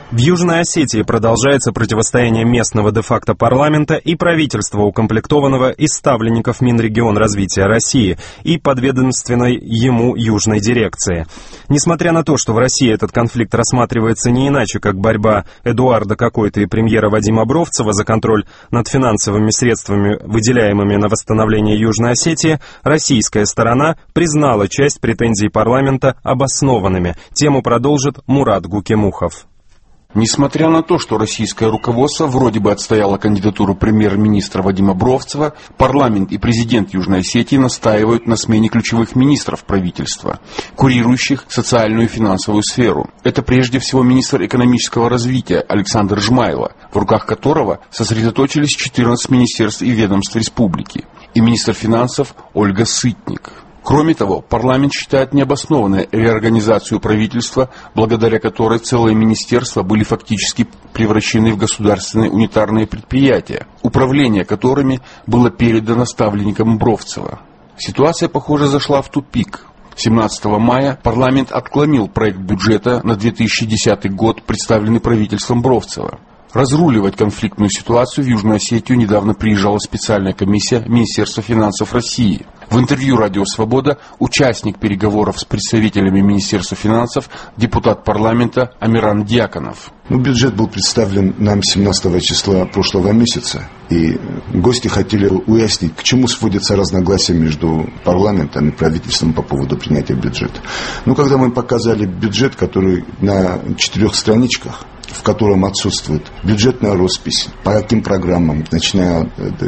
В Южной Осетии продолжается противостояние местного де-факто парламента и правительства, укомплектованного из ставленников Минрегионразвития России и подведомственной ему Южной дирекции. Несмотря на то, что в России этот конфликт рассматривается не иначе, как борьба Эдуарда Какойта и премьера Вадима Бровцева за контроль над финансовыми средствами, выделяемыми на восстановление Южной Осетии, российская сторона признала часть претензий парламента обоснованными. Тему продолжит Мурат Гукемухов. Несмотря на то, что российское руководство вроде бы отстояло кандидатуру премьер-министра Вадима Бровцева, парламент и президент Южной Осетии настаивают на смене ключевых министров правительства, курирующих социальную и финансовую сферу. Это прежде всего министр экономического развития Александр Жмайло, в руках которого сосредоточились 14 министерств и ведомств республики, и министр финансов Ольга Сытник. Кроме того, парламент считает необоснованной реорганизацию правительства, благодаря которой целые министерства были фактически превращены в государственные унитарные предприятия, управление которыми было передано ставленникам Бровцева. Ситуация, похоже, зашла в тупик. 17 мая парламент отклонил проект бюджета на 2010 год, представленный правительством Бровцева. Разруливать конфликтную ситуацию в Южную Осетию недавно приезжала специальная комиссия Министерства финансов России. В интервью «Радио Свобода» участник переговоров с представителями Министерства финансов, депутат парламента Амиран Дьяконов. Бюджет был представлен нам 17 числа прошлого месяца, и гости хотели уяснить, к чему сводятся разногласия между парламентом и правительством по поводу принятия бюджета. Когда мы показали бюджет, который на 4 страничках, в котором отсутствует бюджетная роспись, по каким программам, начиная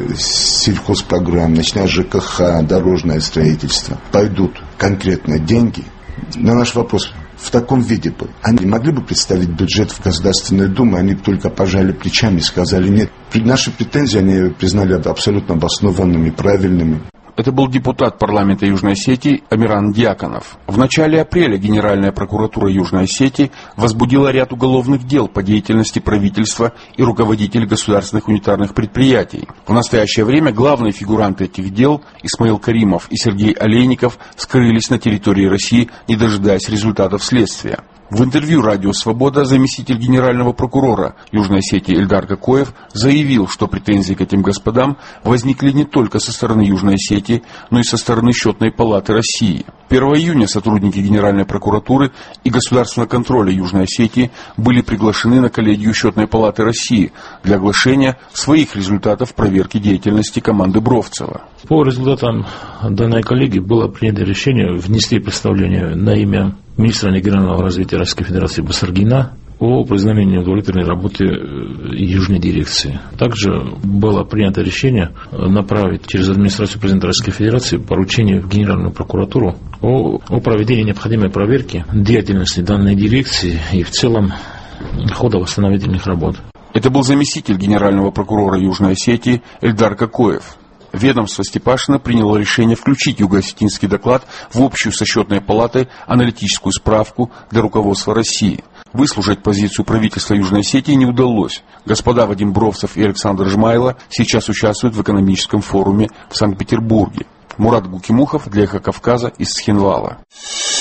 с сельхозпрограмм, начиная с ЖКХ, дорожное строительство, пойдут конкретно деньги. На наш вопрос, в таком виде бы они могли бы представить бюджет в Государственную Думу, они только пожали плечами и сказали нет. Наши претензии они признали абсолютно обоснованными, правильными. Это был депутат парламента Южной Осетии Амиран Дьяконов. В начале апреля Генеральная прокуратура Южной Осетии возбудила ряд уголовных дел по деятельности правительства и руководителей государственных унитарных предприятий. В настоящее время главные фигуранты этих дел, Исмаил Каримов и Сергей Олейников, скрылись на территории России, не дожидаясь результатов следствия. В интервью «Радио Свобода» заместитель генерального прокурора Южной Осетии Эльдар Какоев заявил, что претензии к этим господам возникли не только со стороны Южной Осетии, но и со стороны Счетной палаты России. 1 июня сотрудники Генеральной прокуратуры и государственного контроля Южной Осетии были приглашены на коллегию Счетной палаты России для оглашения своих результатов проверки деятельности команды Бровцева. По результатам данной коллегии было принято решение внести представление на имя министра регионального развития Российской Федерации Басаргина о признании удовлетворенной работы Южной дирекции. Также было принято решение направить через администрацию президента Российской Федерации поручение в Генеральную прокуратуру о проведении необходимой проверки деятельности данной дирекции и в целом хода восстановительных работ. Это был заместитель генерального прокурора Южной Осетии Эльдар Какоев. Ведомство Степашина приняло решение включить юго-осетинский доклад в общую со Счетной палатой аналитическую справку для руководства России. Выслушать позицию правительства Южной Осетии не удалось. Господа Вадим Бровцев и Александр Жмайло сейчас участвуют в экономическом форуме в Санкт-Петербурге. Мурат Гукемухов для «Эхо Кавказа» из Схинвала.